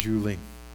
Julie.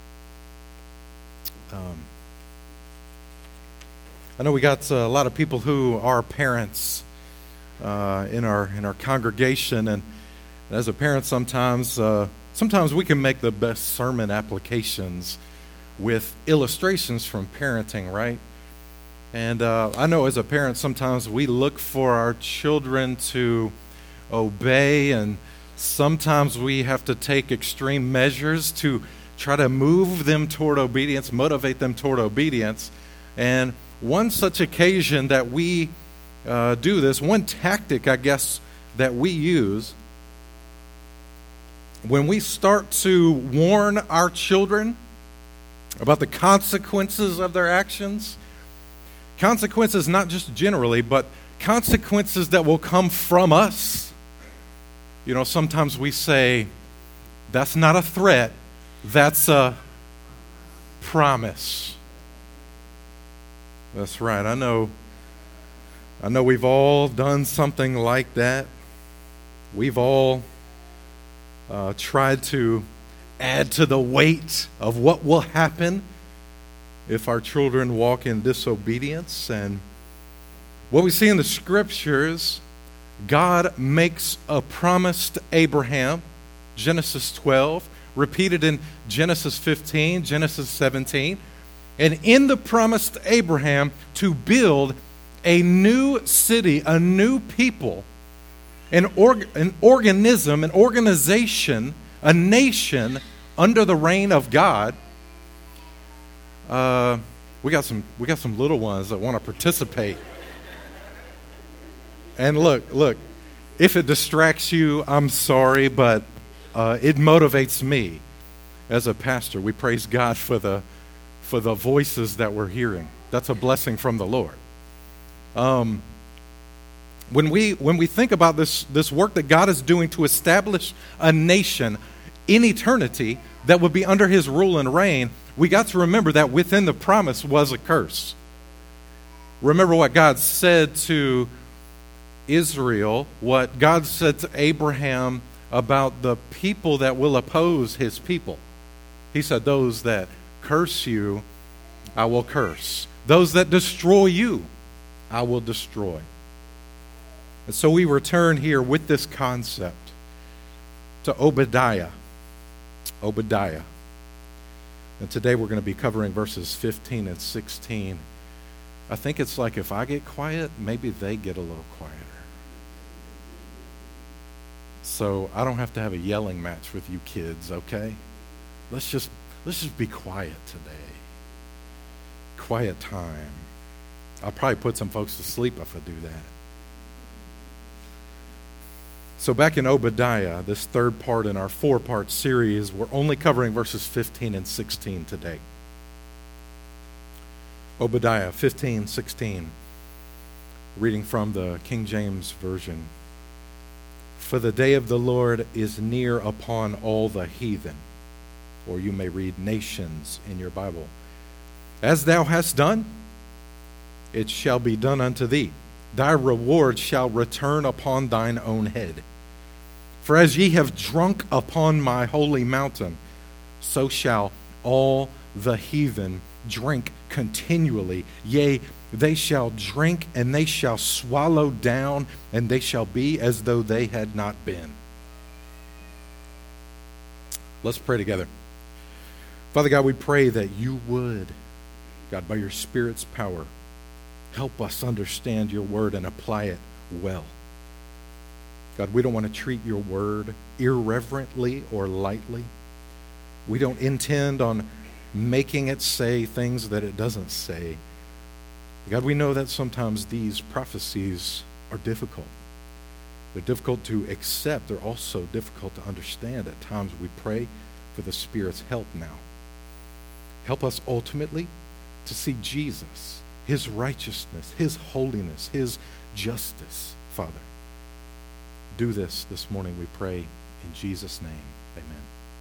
I know we got a lot of people who are parents in our congregation, and as a parent, sometimes we can make the best sermon applications with illustrations from parenting, right? And I know as a parent, sometimes we look for our children to obey, and sometimes we have to take extreme measures to try to move them toward obedience, motivate them toward obedience. And one such occasion that we do this, one tactic, I guess, that we use when we start to warn our children about the consequences of their actions, consequences not just generally, but consequences that will come from us. You know, sometimes we say, that's not a threat, that's a promise. That's right. I know we've all done something like that. We've all tried to add to the weight of what will happen if our children walk in disobedience. And what we see in the scriptures, God makes a promise to Abraham, Genesis 12, repeated in Genesis 15, Genesis 17, and in the promise to Abraham to build a new city, a new people, an organism, an organization, a nation under the reign of God. We got some little ones that want to participate. And look, if it distracts you, I'm sorry, but it motivates me as a pastor. We praise God for the voices that we're hearing. That's a blessing from the Lord. When we think about this work that God is doing to establish a nation in eternity that would be under His rule and reign, we got to remember that within the promise was a curse. Remember what God said to Israel, what God said to Abraham about the people that will oppose His people. He said, those that curse you, I will curse. Those that destroy you, I will destroy. And so we return here with this concept to Obadiah. Obadiah. And today we're going to be covering verses 15 and 16. I think it's like if I get quiet, maybe they get a little quieter. So I don't have to have a yelling match with you kids, okay? Let's just be quiet today. Quiet time. I'll probably put some folks to sleep if I do that. So back in Obadiah, this third part in our four-part series, we're only covering verses 15 and 16 today. Obadiah 15, 16, reading from the King James Version. For the day of the Lord is near upon all the heathen. Or you may read nations in your Bible. As thou hast done, it shall be done unto thee. Thy reward shall return upon thine own head. For as ye have drunk upon my holy mountain, so shall all the heathen drink continually. Yea, they shall drink, and they shall swallow down, and they shall be as though they had not been. Let's pray together. Father God, we pray that you would, God, by your Spirit's power, help us understand your word and apply it well. God, we don't want to treat your word irreverently or lightly. We don't intend on making it say things that it doesn't say. God, we know that sometimes these prophecies are difficult. They're difficult to accept. They're also difficult to understand. At times we pray for the Spirit's help now. Help us ultimately to see Jesus, His righteousness, His holiness, His justice, Father. Do this morning, we pray, in Jesus' name. Amen.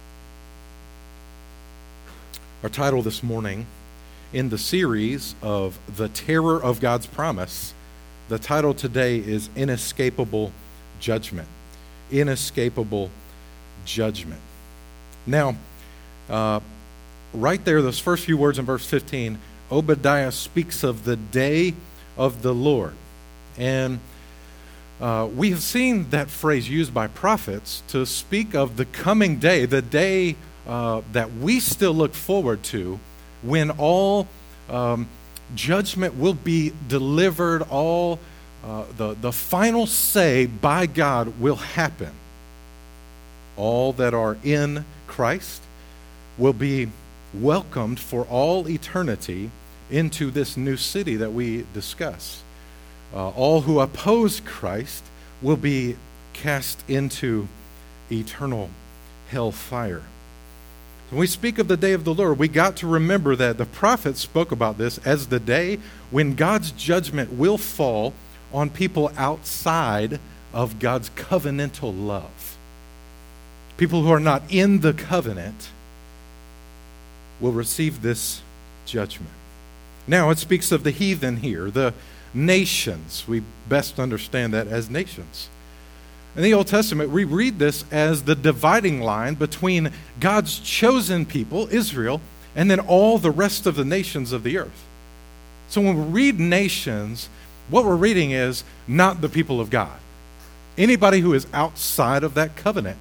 Our title this morning, in the series of The Terror of God's Promise, the title today is Inescapable Judgment. Inescapable Judgment. Now, Right there, those first few words in verse 15, Obadiah speaks of the day of the Lord. And we have seen that phrase used by prophets to speak of the coming day, the day that we still look forward to, when all judgment will be delivered, all the final say by God will happen. All that are in Christ will be welcomed for all eternity into this new city that we discuss. All who oppose Christ will be cast into eternal hellfire. When we speak of the day of the Lord, we got to remember that the prophets spoke about this as the day when God's judgment will fall on people outside of God's covenantal love. People who are not in the covenant will receive this judgment. Now it speaks of the heathen here, the nations. We best understand that as nations. In the Old Testament, we read this as the dividing line between God's chosen people, Israel, and then all the rest of the nations of the earth. So when we read nations, what we're reading is not the people of God. Anybody who is outside of that covenant.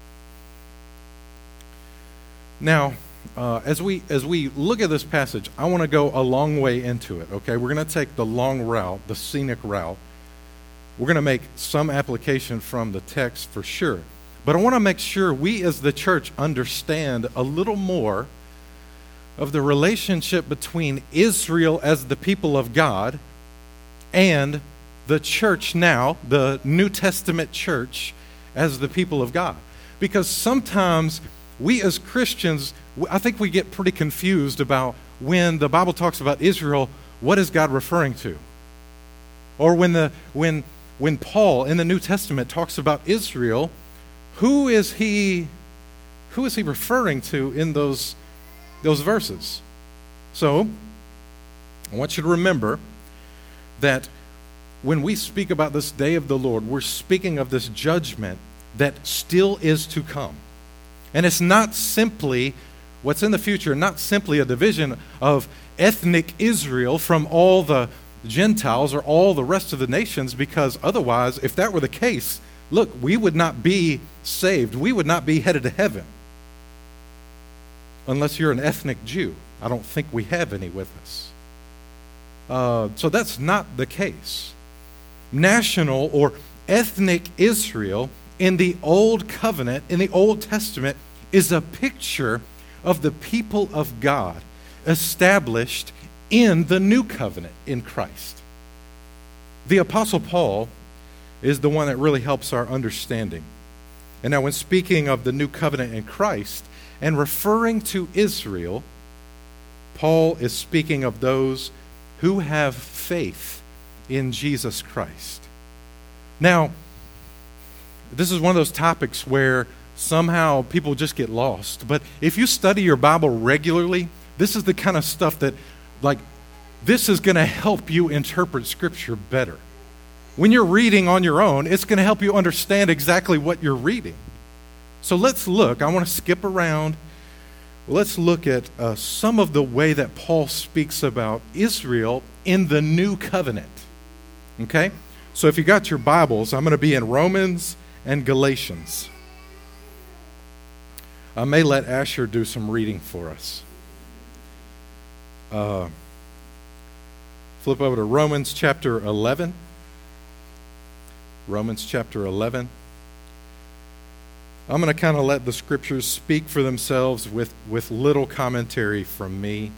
Now, as we look at this passage, I want to go a long way into it, okay? We're going to take the long route, the scenic route. We're going to make some application from the text for sure. But I want to make sure we as the church understand a little more of the relationship between Israel as the people of God and the church now, the New Testament church, as the people of God. Because sometimes we as Christians, I think we get pretty confused about when the Bible talks about Israel, what is God referring to? Or when Paul in the New Testament talks about Israel, who is he referring to in those verses? So, I want you to remember that when we speak about this day of the Lord, we're speaking of this judgment that still is to come. And it's not simply what's in the future, not simply a division of ethnic Israel from all the Gentiles or all the rest of the nations, because otherwise, if that were the case, look, we would not be saved. We would not be headed to heaven unless you're an ethnic Jew. I don't think we have any with us. So that's not the case. National or ethnic Israel in the Old Covenant, in the Old Testament, is a picture of the people of God established in the New Covenant in Christ. The Apostle Paul is the one that really helps our understanding. And now when speaking of the New Covenant in Christ and referring to Israel, Paul is speaking of those who have faith in Jesus Christ. Now, this is one of those topics where somehow people just get lost. But if you study your Bible regularly, this is the kind of stuff that, this is going to help you interpret Scripture better. When you're reading on your own, it's going to help you understand exactly what you're reading. So let's look. I want to skip around. Let's look at some of the way that Paul speaks about Israel in the New Covenant. Okay? So if you got your Bibles, I'm going to be in Romans and Galatians. I may let Asher do some reading for us. Flip over to Romans chapter 11. Romans chapter 11. I'm going to kind of let the scriptures speak for themselves with little commentary from me.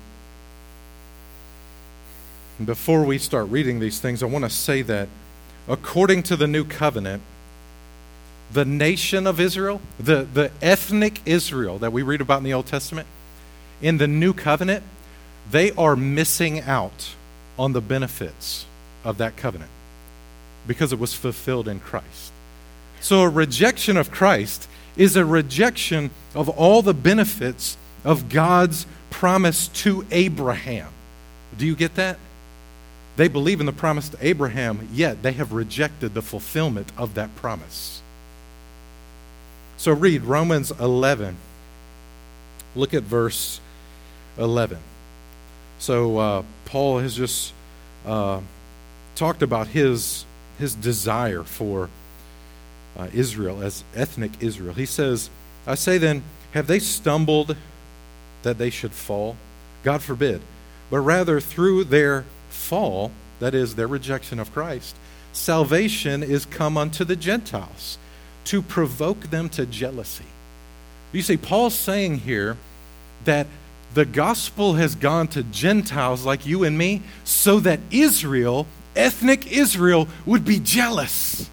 Before we start reading these things, I want to say that according to the New Covenant, the nation of Israel, the ethnic Israel that we read about in the Old Testament, in the New Covenant, they are missing out on the benefits of that covenant because it was fulfilled in Christ. So a rejection of Christ is a rejection of all the benefits of God's promise to Abraham. Do you get that? They believe in the promise to Abraham, yet they have rejected the fulfillment of that promise. So read Romans 11, Look at verse 11. So Paul has just talked about his desire for Israel as ethnic Israel. He says, I say then, have they stumbled that they should fall? God forbid. But rather through their fall, that is, their rejection of Christ, salvation is come unto the Gentiles to provoke them to jealousy. You see, Paul's saying here that the gospel has gone to Gentiles like you and me so that Israel, ethnic Israel, would be jealous.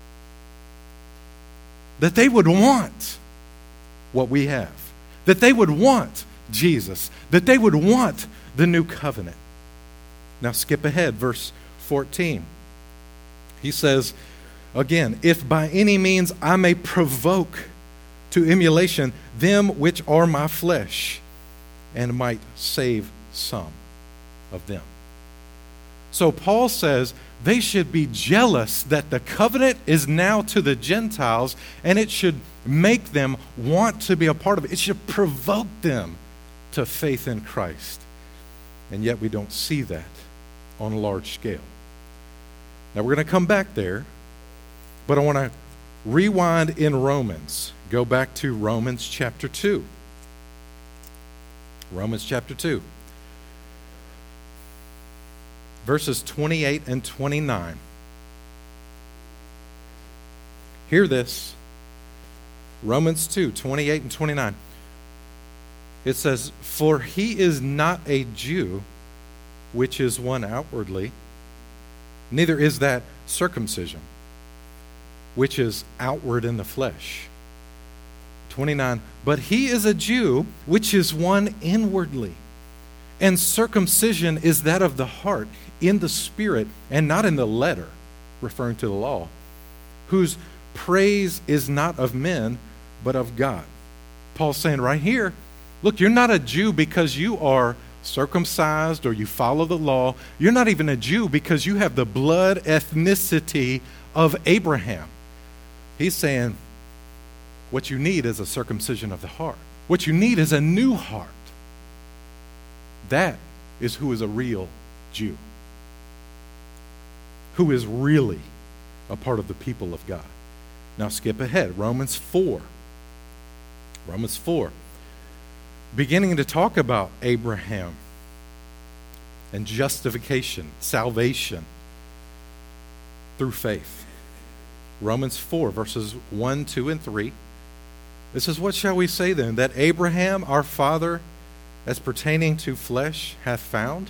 That they would want what we have. That they would want Jesus. That they would want the new covenant. Now skip ahead, verse 14. He says, again, if by any means I may provoke to emulation them which are my flesh, and might save some of them. So Paul says they should be jealous that the covenant is now to the Gentiles, and it should make them want to be a part of it. It should provoke them to faith in Christ. And yet we don't see that on a large scale. Now we're going to come back there, but I want to rewind in Romans. Go back to Romans chapter 2. Romans chapter 2. Verses 28 and 29. Hear this. Romans 2, 28 and 29. It says, for he is not a Jew, which is one outwardly, neither is that circumcision, which is outward in the flesh. 29, but he is a Jew, which is one inwardly. And circumcision is that of the heart, in the spirit, and not in the letter, referring to the law, whose praise is not of men, but of God. Paul's saying right here, look, you're not a Jew because you are circumcised or you follow the law. You're not even a Jew because you have the blood ethnicity of Abraham. He's saying, what you need is a circumcision of the heart. What you need is a new heart. That is who is a real Jew. Who is really a part of the people of God. Now skip ahead. Romans 4. Romans 4. Beginning to talk about Abraham and justification, salvation through faith. Romans 4, verses 1, 2, and 3. It says, what shall we say then? That Abraham, our father, as pertaining to flesh, hath found?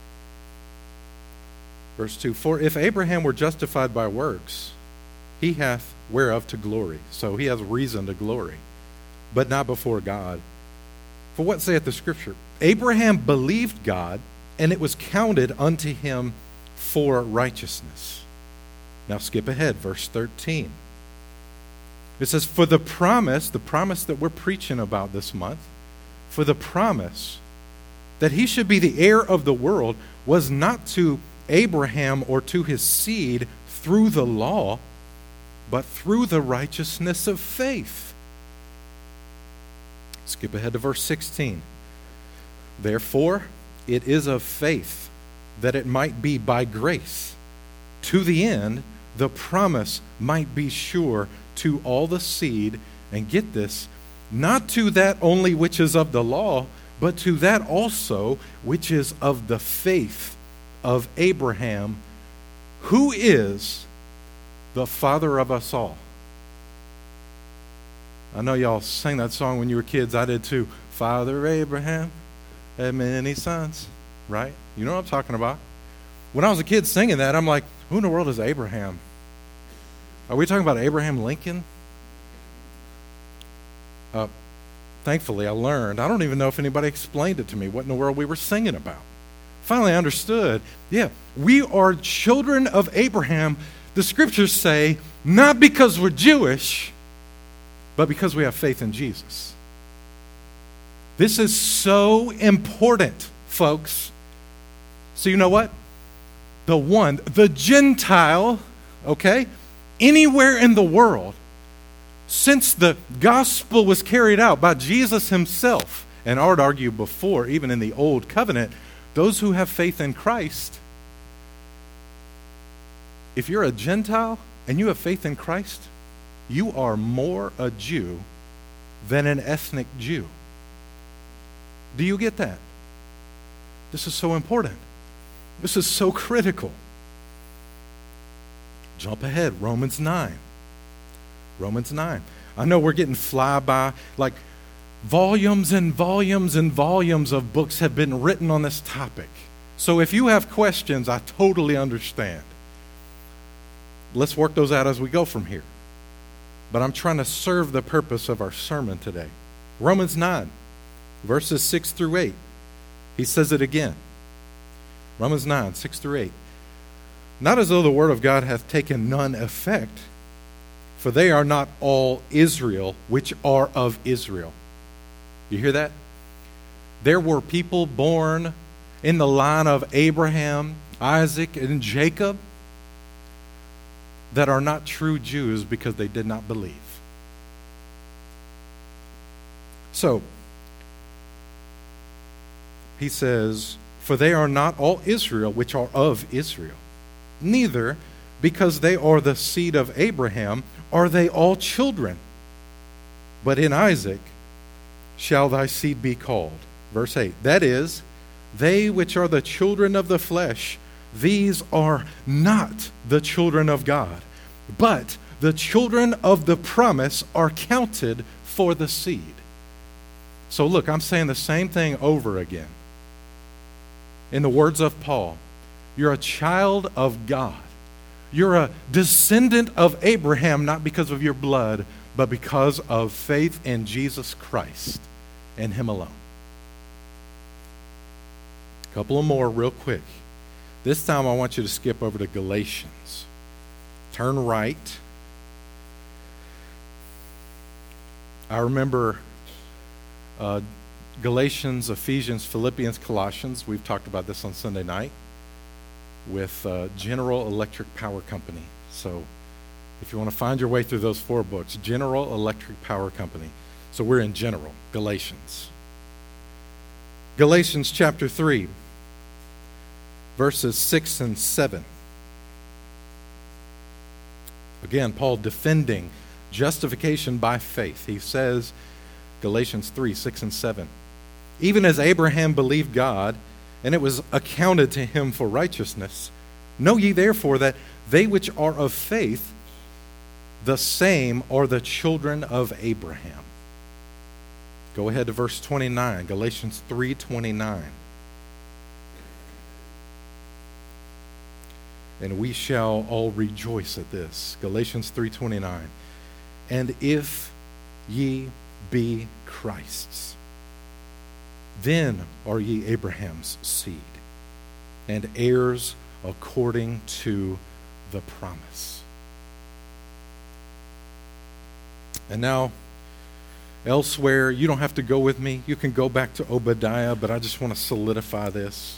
Verse 2, for if Abraham were justified by works, he hath whereof to glory. So he has reason to glory, but not before God. For what saith the Scripture? Abraham believed God, and it was counted unto him for righteousness. Now skip ahead, verse 13. It says, for the promise that we're preaching about this month, for the promise that he should be the heir of the world was not to Abraham or to his seed through the law, but through the righteousness of faith. Skip ahead to verse 16. Therefore, it is of faith that it might be by grace, to the end the promise might be sure to all the seed, and get this, not to that only which is of the law, but to that also which is of the faith of Abraham, who is the father of us all. I know y'all sang that song when you were kids. I did too. Father Abraham had many sons, right? You know what I'm talking about. When I was a kid singing that, I'm like, who in the world is Abraham? Are we talking about Abraham Lincoln? Thankfully, I learned. I don't even know if anybody explained it to me, what in the world we were singing about. Finally, I understood. Yeah, we are children of Abraham, the Scriptures say, not because we're Jewish, but because we have faith in Jesus. This is so important, folks. So you know what? The Gentile, okay, anywhere in the world, since the gospel was carried out by Jesus himself And I would argue before, even in the Old Covenant, those who have faith in Christ, if you're a Gentile and you have faith in Christ, you are more a Jew than an ethnic Jew. Do you get that? This is so important. This is so critical. Jump ahead, Romans 9. Romans 9. I know we're getting flyby, like volumes and volumes and volumes of books have been written on this topic. So if you have questions, I totally understand. Let's work those out as we go from here. But I'm trying to serve the purpose of our sermon today. Romans 9, verses 6 through 8. He says it again. Romans 9, 6 through 8. Not as though the word of God hath taken none effect, for they are not all Israel which are of Israel. You hear that? There were people born in the line of Abraham, Isaac, and Jacob that are not true Jews because they did not believe. So, he says, for they are not all Israel which are of Israel, neither because they are the seed of Abraham are they all children. But in Isaac shall thy seed be called. Verse 8, that is, they which are the children of the flesh, these are not the children of God, but the children of the promise are counted for the seed. So look, I'm saying the same thing over again. In the words of Paul, you're a child of God. You're a descendant of Abraham, not because of your blood, but because of faith in Jesus Christ and Him alone. A couple of more real quick. This time I want you to skip over to Galatians. Turn right. I remember Galatians, Ephesians, Philippians, Colossians. We've talked about this on Sunday night with General Electric Power Company. So if you want to find your way through those 4 books, General Electric Power Company. So we're in general, Galatians. Galatians chapter 3, verses 6 and 7. Again, Paul defending justification by faith. He says, Galatians 3, 6 and 7. Even as Abraham believed God, and it was accounted to him for righteousness, know ye therefore that they which are of faith, the same are the children of Abraham. Go ahead to verse 29, Galatians 3:29. And we shall all rejoice at this. Galatians 3:29. And if ye be Christ's, then are ye Abraham's seed, and heirs according to the promise. And now, elsewhere, you don't have to go with me. You can go back to Obadiah, but I just want to solidify this.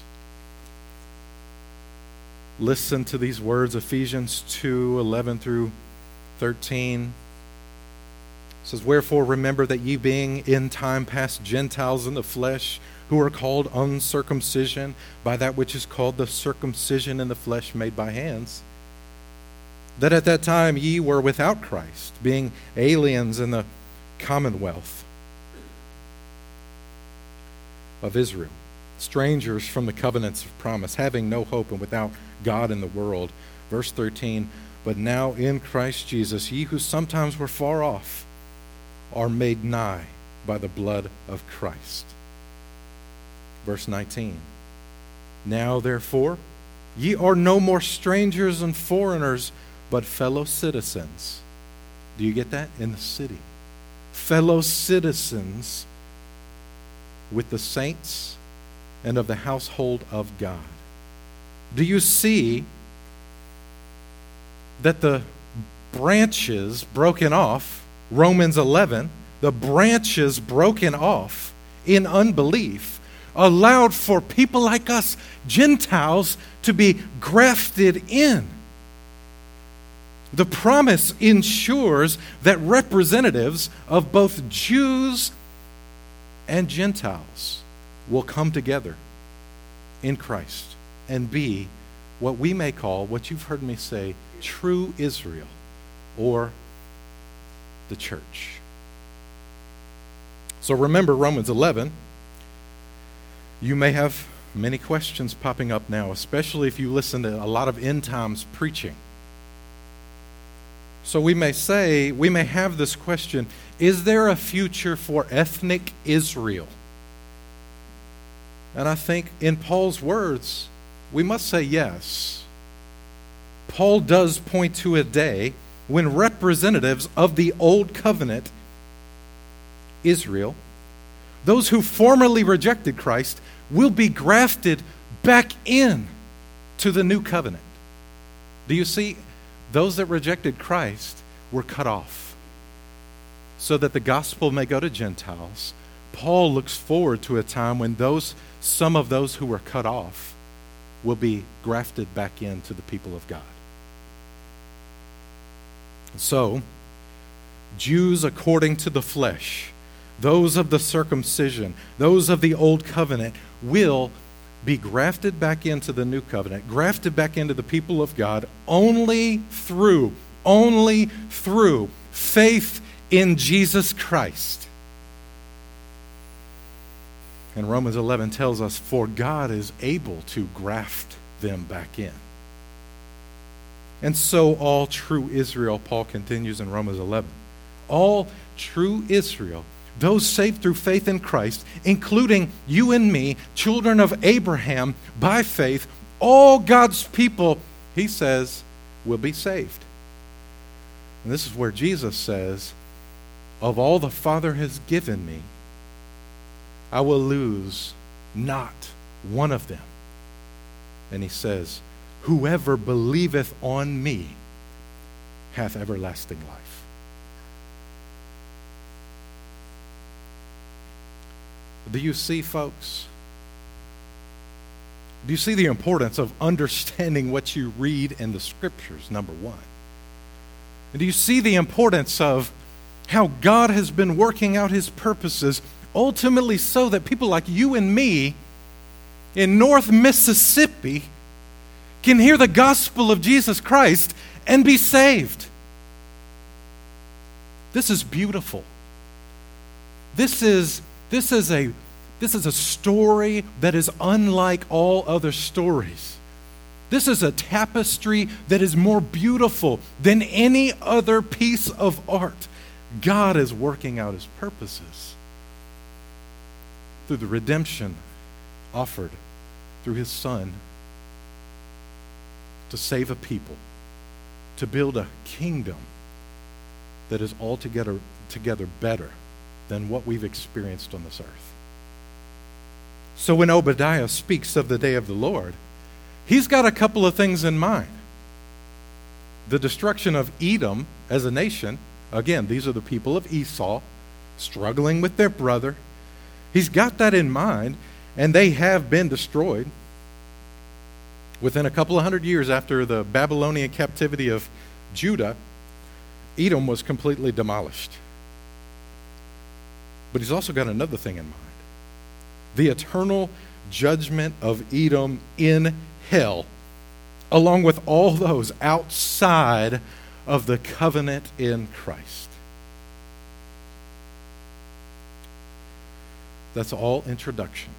Listen to these words, Ephesians 2:11 through 13. It says, wherefore remember that ye being in time past Gentiles in the flesh, who are called uncircumcision by that which is called the circumcision in the flesh made by hands, that at that time ye were without Christ, being aliens in the commonwealth of Israel, strangers from the covenants of promise, having no hope and without God in the world. Verse 13, but now in Christ Jesus, ye who sometimes were far off are made nigh by the blood of Christ. Verse 19, now therefore ye are no more strangers and foreigners, but fellow citizens. Do you get that? In the city. Fellow citizens with the saints and of the household of God. Do you see that the branches broken off, Romans 11, the branches broken off in unbelief allowed for people like us, Gentiles, to be grafted in? The promise ensures that representatives of both Jews and Gentiles will come together in Christ and be what we may call, what you've heard me say, true Israel, or the church. So remember Romans 11. You may have many questions popping up now, especially if you listen to a lot of end times preaching. So we may have this question, is there a future for ethnic Israel? And I think in Paul's words, we must say yes. Paul does point to a day when representatives of the old covenant, Israel, those who formerly rejected Christ, will be grafted back in to the new covenant. Do you see? Those that rejected Christ were cut off so that the gospel may go to Gentiles. Paul looks forward to a time when some of those who were cut off will be grafted back into the people of God. So, Jews according to the flesh, those of the circumcision, those of the old covenant, will be grafted back into the new covenant, grafted back into the people of God only through faith in Jesus Christ. And Romans 11 tells us, for God is able to graft them back in. And so all true Israel, Paul continues in Romans 11, all true Israel, those saved through faith in Christ, including you and me, children of Abraham, by faith, all God's people, he says, will be saved. And this is where Jesus says, of all the Father has given me, I will lose not one of them. And he says, whoever believeth on me hath everlasting life. Do you see, folks? Do you see the importance of understanding what you read in the Scriptures, number one? And do you see the importance of how God has been working out his purposes, ultimately so that people like you and me in North Mississippi can hear the gospel of Jesus Christ and be saved? This is beautiful. This is a story that is unlike all other stories. This is a tapestry that is more beautiful than any other piece of art. God is working out his purposes through the redemption offered through his Son to save a people, to build a kingdom that is altogether better than what we've experienced on this earth. So when Obadiah speaks of the day of the Lord, he's got a couple of things in mind. The destruction of Edom as a nation. Again, these are the people of Esau struggling with their brother. He's got that in mind, and they have been destroyed. Within a couple of hundred years after the Babylonian captivity of Judah, Edom was completely demolished. But he's also got another thing in mind. The eternal judgment of Edom in hell, along with all those outside of the covenant in Christ. That's all introduction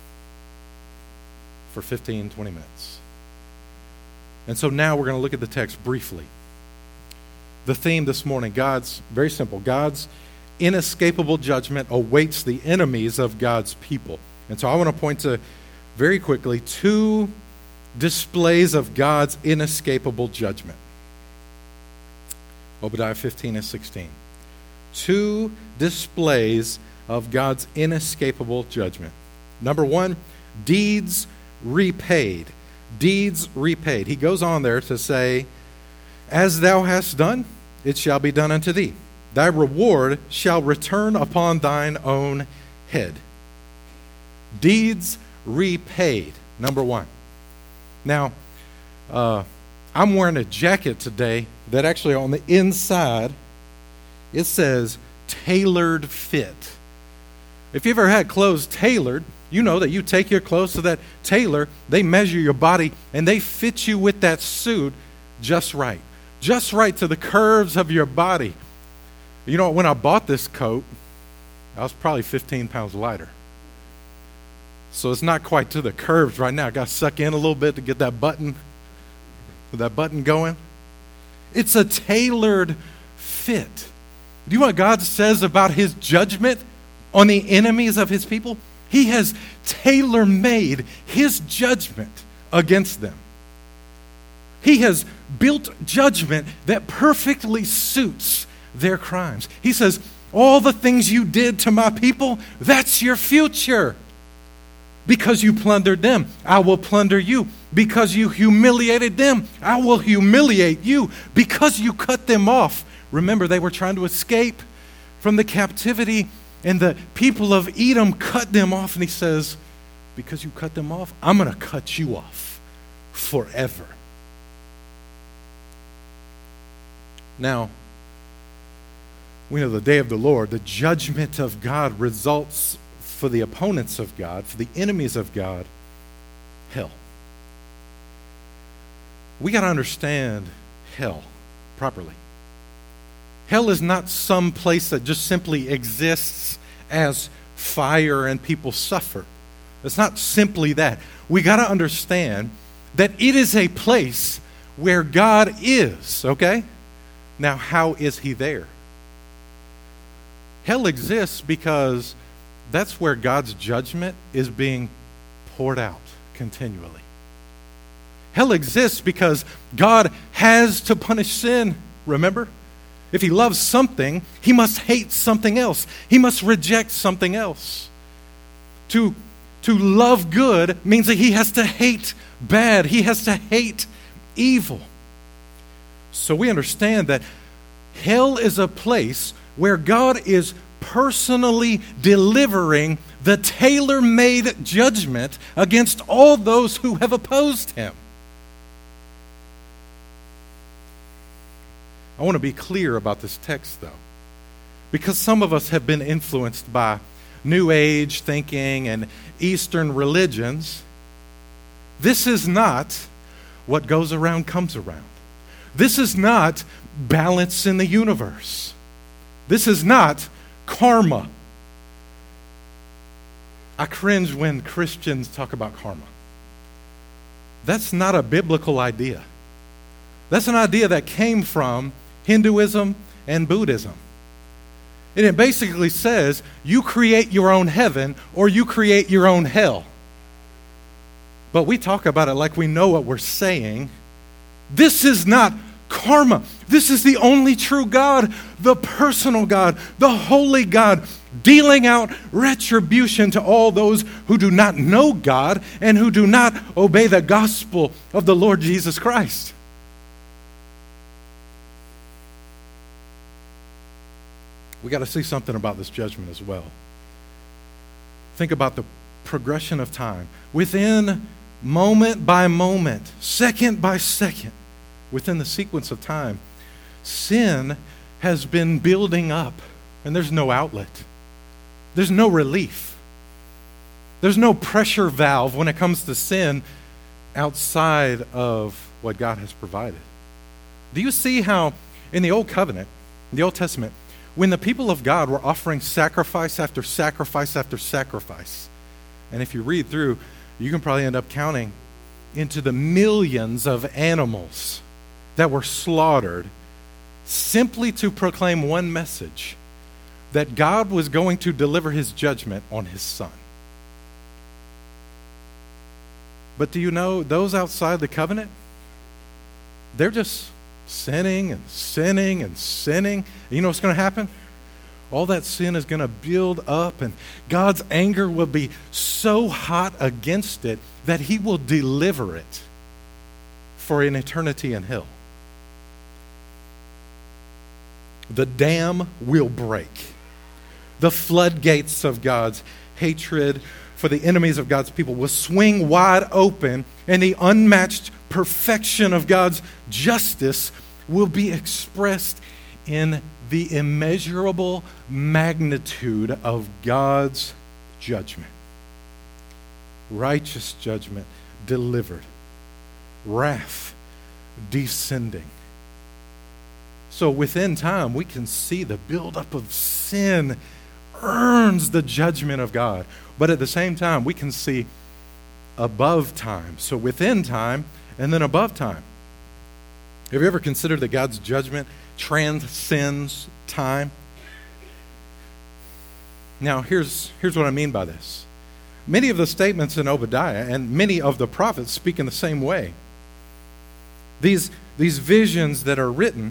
for 15, 20 minutes. And so now we're going to look at the text briefly. The theme this morning, very simple, God's inescapable judgment awaits the enemies of God's people. And so I want to point to, very quickly, two displays of God's inescapable judgment. Obadiah 15 and 16. Two displays of God's inescapable judgment. Number one, deeds repaid. Deeds repaid. He goes on there to say, as thou hast done, it shall be done unto thee. Thy reward shall return upon thine own head. Deeds repaid, number one. Now, I'm wearing a jacket today that actually on the inside, it says tailored fit. If you ever had clothes tailored, you know that you take your clothes to that tailor, they measure your body, and they fit you with that suit just right to the curves of your body. You know, when I bought this coat, I was probably 15 pounds lighter. So it's not quite to the curves right now. I got to suck in a little bit to get that button going. It's a tailored fit. Do you know what God says about his judgment on the enemies of his people? He has tailor-made his judgment against them. He has built judgment that perfectly suits their crimes. He says, all the things you did to my people, that's your future. Because you plundered them, I will plunder you. Because you humiliated them, I will humiliate you. Because you cut them off. Remember, they were trying to escape from the captivity, and the people of Edom cut them off. And he says, because you cut them off, I'm going to cut you off forever. Now, we know the day of the Lord, the judgment of God results for the opponents of God, for the enemies of God, hell. We got to understand hell properly. Hell is not some place that just simply exists as fire and people suffer. It's not simply that. We got to understand that it is a place where God is, okay? Now, how is he there? Hell exists because that's where God's judgment is being poured out continually. Hell exists because God has to punish sin, remember? If he loves something, he must hate something else. He must reject something else. To love good means that he has to hate bad. He has to hate evil. So we understand that hell is a place where God is personally delivering the tailor-made judgment against all those who have opposed him. I want to be clear about this text, though, because some of us have been influenced by New Age thinking and Eastern religions. This is not what goes around comes around. This is not balance in the universe. This is not karma. I cringe when Christians talk about karma. That's not a biblical idea. That's an idea that came from Hinduism and Buddhism. And it basically says you create your own heaven or you create your own hell. But we talk about it like we know what we're saying. This is not karma. This is the only true God, the personal God, the holy God, dealing out retribution to all those who do not know God and who do not obey the gospel of the Lord Jesus Christ. We got to see something about this judgment as well. Think about the progression of time. Within moment by moment, second by second, within the sequence of time, sin has been building up, and there's no outlet. There's no relief. There's no pressure valve when it comes to sin outside of what God has provided. Do you see how in the Old Covenant, in the Old Testament, when the people of God were offering sacrifice after sacrifice after sacrifice, and if you read through, you can probably end up counting into the millions of animals that were slaughtered simply to proclaim one message, that God was going to deliver his judgment on his son. But do you know, those outside the covenant, they're just sinning and sinning and sinning. You know what's going to happen? All that sin is going to build up, and God's anger will be so hot against it that he will deliver it for an eternity in hell. The dam will break. The floodgates of God's hatred for the enemies of God's people will swing wide open, and the unmatched perfection of God's justice will be expressed in the immeasurable magnitude of God's judgment. Righteous judgment delivered, wrath descending. So within time, we can see the buildup of sin earns the judgment of God. But at the same time, we can see above time. So within time and then above time. Have you ever considered that God's judgment transcends time? Now, here's what I mean by this. Many of the statements in Obadiah and many of the prophets speak in the same way. These visions that are written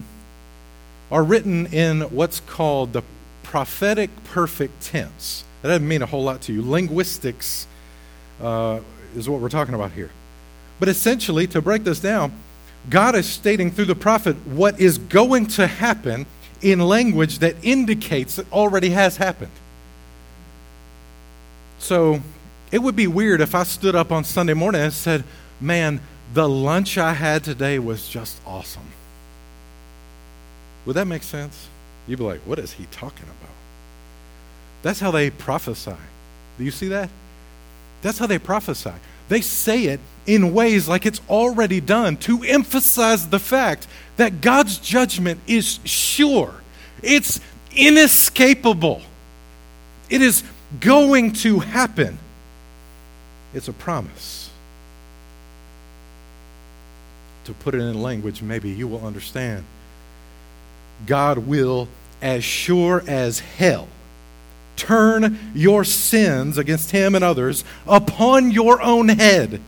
in what's called the prophetic perfect tense. That doesn't mean a whole lot to you. Linguistics is what we're talking about here. But essentially, to break this down, God is stating through the prophet what is going to happen in language that indicates it already has happened. So it would be weird if I stood up on Sunday morning and said, man, the lunch I had today was just awesome. Would that make sense? You'd be like, what is he talking about? That's how they prophesy. Do you see that? That's how they prophesy. They say it in ways like it's already done to emphasize the fact that God's judgment is sure. It's inescapable. It is going to happen. It's a promise. To put it in language maybe you will understand. God will, as sure as hell, turn your sins against him and others upon your own head.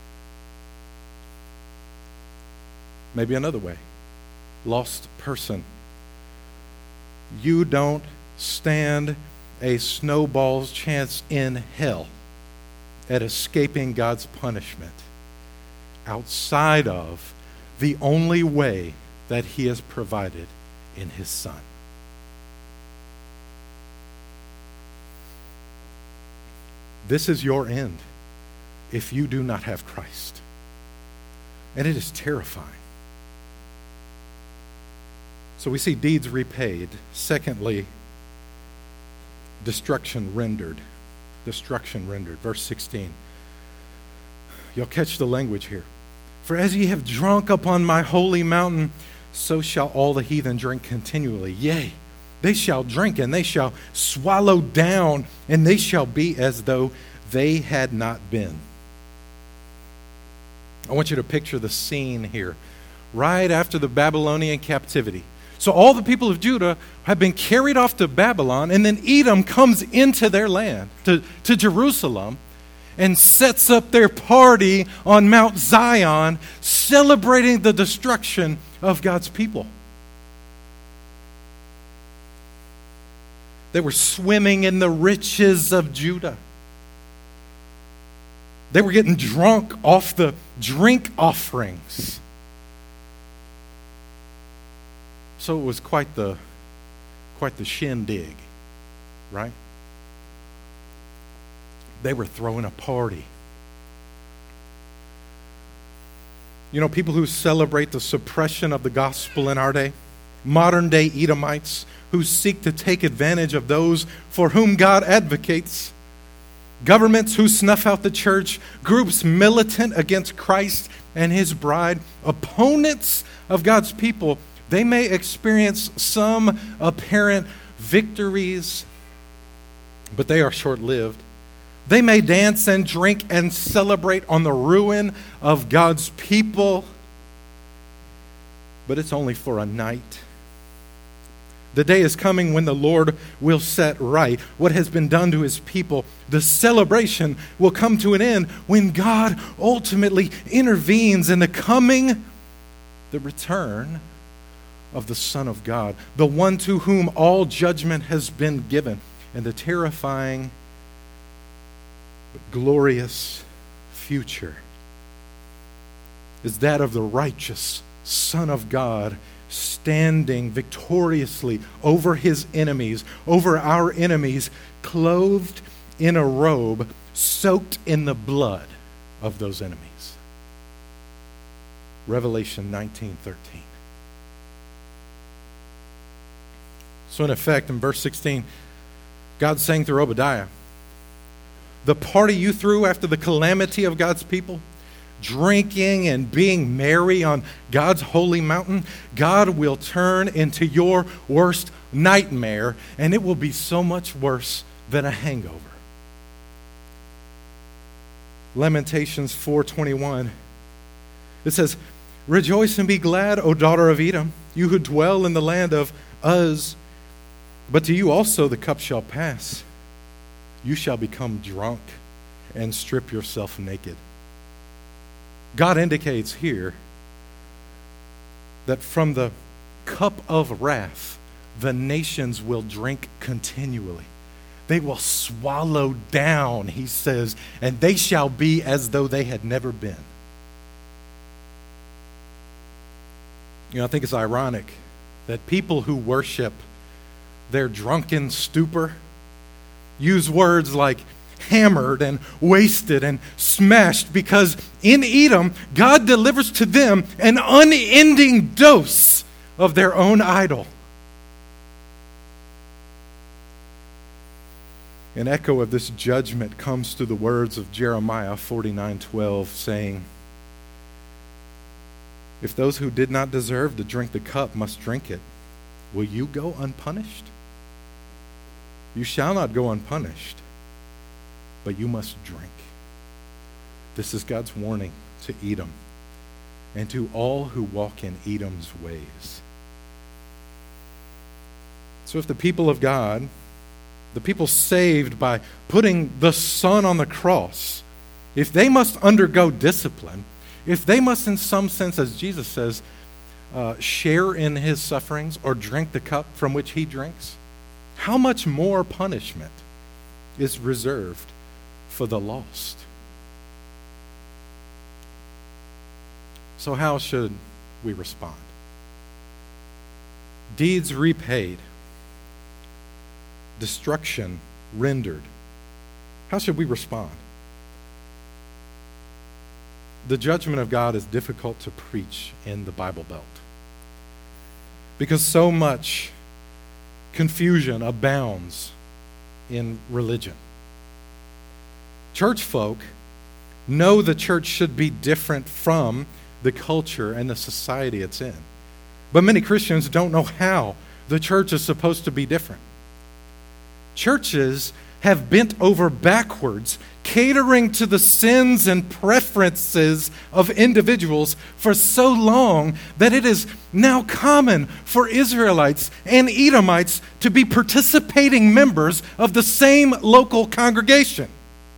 Maybe another way. Lost person. You don't stand a snowball's chance in hell at escaping God's punishment outside of the only way that he has provided in his Son. This is your end if you do not have Christ. And it is terrifying. So we see deeds repaid. Secondly, destruction rendered. Destruction rendered. Verse 16. You'll catch the language here. For as ye have drunk upon my holy mountain, so shall all the heathen drink continually. Yea, they shall drink, and they shall swallow down, and they shall be as though they had not been. I want you to picture the scene here. Right after the Babylonian captivity. So all the people of Judah have been carried off to Babylon, and then Edom comes into their land, to Jerusalem, and sets up their party on Mount Zion, celebrating the destruction of God's people. They were swimming in the riches of Judah. They were getting drunk off the drink offerings. So it was quite the shindig, right? They were throwing a party. You know, people who celebrate the suppression of the gospel in our day, modern day Edomites who seek to take advantage of those for whom God advocates, governments who snuff out the church, groups militant against Christ and his bride, opponents of God's people, they may experience some apparent victories, but they are short-lived. They may dance and drink and celebrate on the ruin of God's people, but it's only for a night. The day is coming when the Lord will set right what has been done to his people. The celebration will come to an end when God ultimately intervenes in the return of the Son of God, the one to whom all judgment has been given, and the terrifying but glorious future is that of the righteous Son of God standing victoriously over his enemies, over our enemies, clothed in a robe, soaked in the blood of those enemies. Revelation 19:13. So in effect, in verse 16, God's saying through Obadiah, the party you threw after the calamity of God's people, drinking and being merry on God's holy mountain, God will turn into your worst nightmare, and it will be so much worse than a hangover. Lamentations 4:21, it says, rejoice and be glad, O daughter of Edom, you who dwell in the land of Uz. But to you also the cup shall pass. You shall become drunk and strip yourself naked. God indicates here that from the cup of wrath, the nations will drink continually. They will swallow down, he says, and they shall be as though they had never been. You know, I think it's ironic that people who worship their drunken stupor use words like hammered and wasted and smashed, because in Edom, God delivers to them an unending dose of their own idol. An echo of this judgment comes through the words of Jeremiah 49:12, saying, if those who did not deserve to drink the cup must drink it, will you go unpunished? You shall not go unpunished, but you must drink. This is God's warning to Edom and to all who walk in Edom's ways. So if the people of God, the people saved by putting the Son on the cross, if they must undergo discipline, if they must in some sense, as Jesus says, share in his sufferings or drink the cup from which he drinks, how much more punishment is reserved for the lost? So how should we respond? Deeds repaid, destruction rendered. How should we respond? The judgment of God is difficult to preach in the Bible Belt because so much confusion abounds in religion. Church folk know the church should be different from the culture and the society it's in. But many Christians don't know how the church is supposed to be different. Churches have bent over backwards, catering to the sins and preferences of individuals for so long that it is now common for Israelites and Edomites to be participating members of the same local congregation.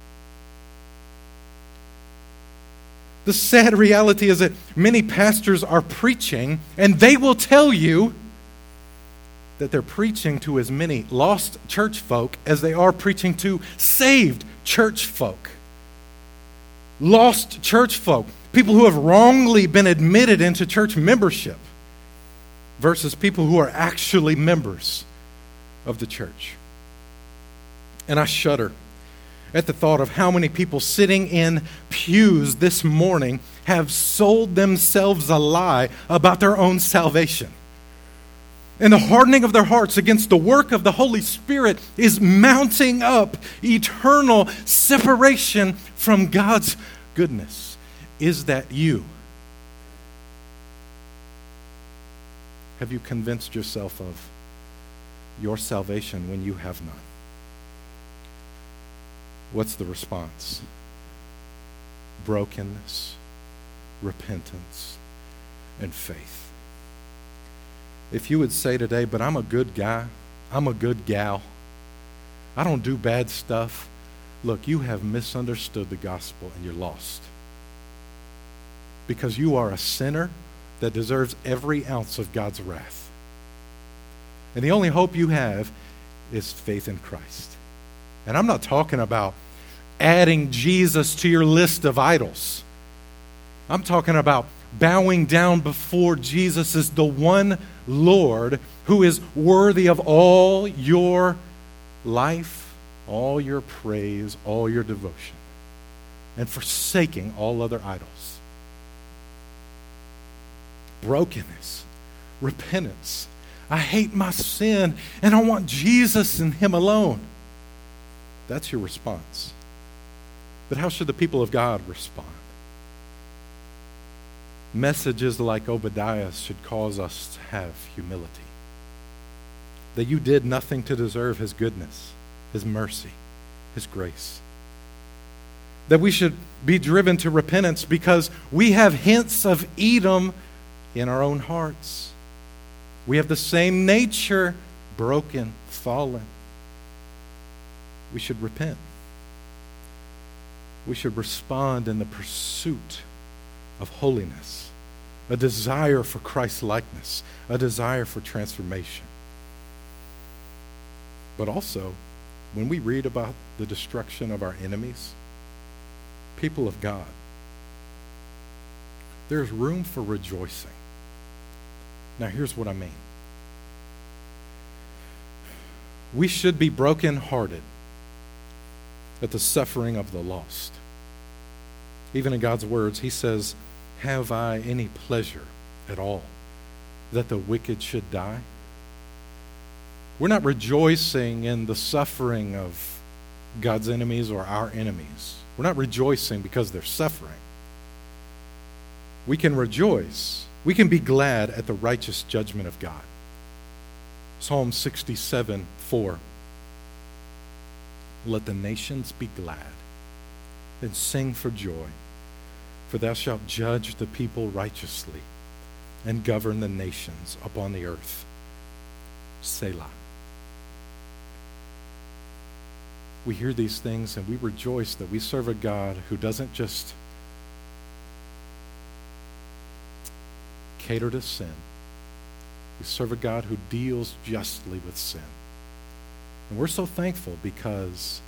The sad reality is that many pastors are preaching, and they will tell you that they're preaching to as many lost church folk as they are preaching to saved church folk. Lost church folk, people who have wrongly been admitted into church membership, versus people who are actually members of the church. And I shudder at the thought of how many people sitting in pews this morning have sold themselves a lie about their own salvation. And the hardening of their hearts against the work of the Holy Spirit is mounting up eternal separation from God's goodness. Is that you? Have you convinced yourself of your salvation when you have none? What's the response? Brokenness, repentance, and faith. If you would say today, but I'm a good guy, I'm a good gal, I don't do bad stuff, look, you have misunderstood the gospel and you're lost. Because you are a sinner that deserves every ounce of God's wrath. And the only hope you have is faith in Christ. And I'm not talking about adding Jesus to your list of idols. I'm talking about bowing down before Jesus as the one Lord who is worthy of all your life, all your praise, all your devotion, and forsaking all other idols. Brokenness, repentance, I hate my sin, and I want Jesus and Him alone. That's your response. But how should the people of God respond? Messages like Obadiah's should cause us to have humility. That you did nothing to deserve His goodness, His mercy, His grace. That we should be driven to repentance because we have hints of Edom in our own hearts. We have the same nature, broken, fallen. We should repent. We should respond in the pursuit of holiness, a desire for Christ's likeness, a desire for transformation. But also, when we read about the destruction of our enemies, people of God, there's room for rejoicing. Now, here's what I mean. We should be brokenhearted at the suffering of the lost. Even in God's words, He says, "Have I any pleasure at all that the wicked should die?" We're not rejoicing in the suffering of God's enemies or our enemies. We're not rejoicing because they're suffering. We can rejoice. We can be glad at the righteous judgment of God. Psalm 67:4. Let the nations be glad and sing for joy, for thou shalt judge the people righteously and govern the nations upon the earth. Selah. We hear these things and we rejoice that we serve a God who doesn't just cater to sin. We serve a God who deals justly with sin. And we're so thankful because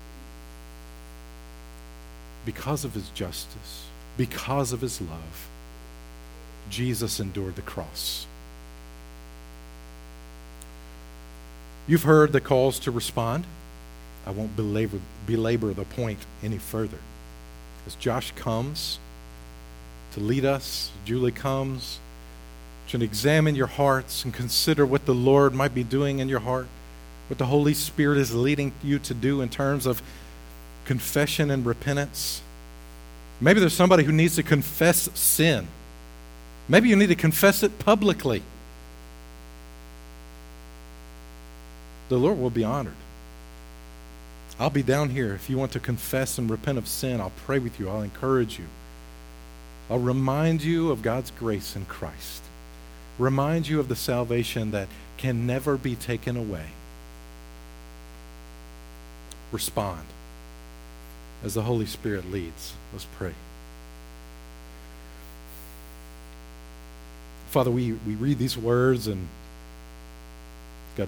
of His justice, because of His love, Jesus endured the cross. You've heard the calls to respond. I won't belabor the point any further. As Josh comes to lead us, Julie comes to examine your hearts and consider what the Lord might be doing in your heart, what the Holy Spirit is leading you to do in terms of confession and repentance. Maybe there's somebody who needs to confess sin. Maybe you need to confess it publicly. The Lord will be honored. I'll be down here if you want to confess and repent of sin. I'll pray with you. I'll encourage you. I'll remind you of God's grace in Christ. Remind you of the salvation that can never be taken away. Respond as the Holy Spirit leads. Let's pray. Father, we read these words, and God,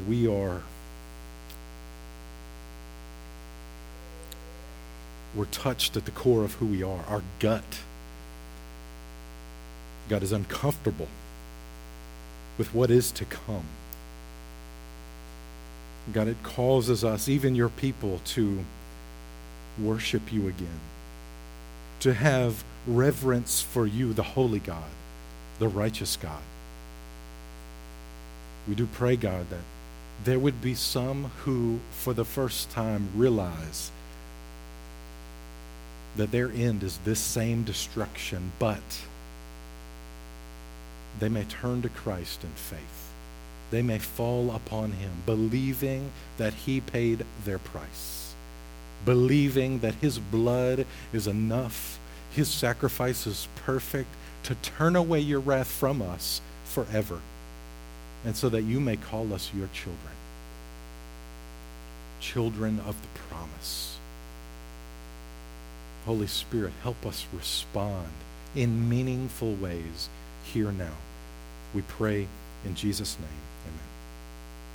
we're touched at the core of who we are. Our gut, God, is uncomfortable with what is to come. God, it causes us, even your people, to worship you again, to have reverence for you, the holy God, the righteous God. We do pray, God, that there would be some who, for the first time, realize that their end is this same destruction, but they may turn to Christ in faith. They may fall upon Him, believing that He paid their price, believing that His blood is enough, His sacrifice is perfect to turn away your wrath from us forever, and so that you may call us your children, children of the promise. Holy Spirit, help us respond in meaningful ways here now. We pray in Jesus' name. Amen.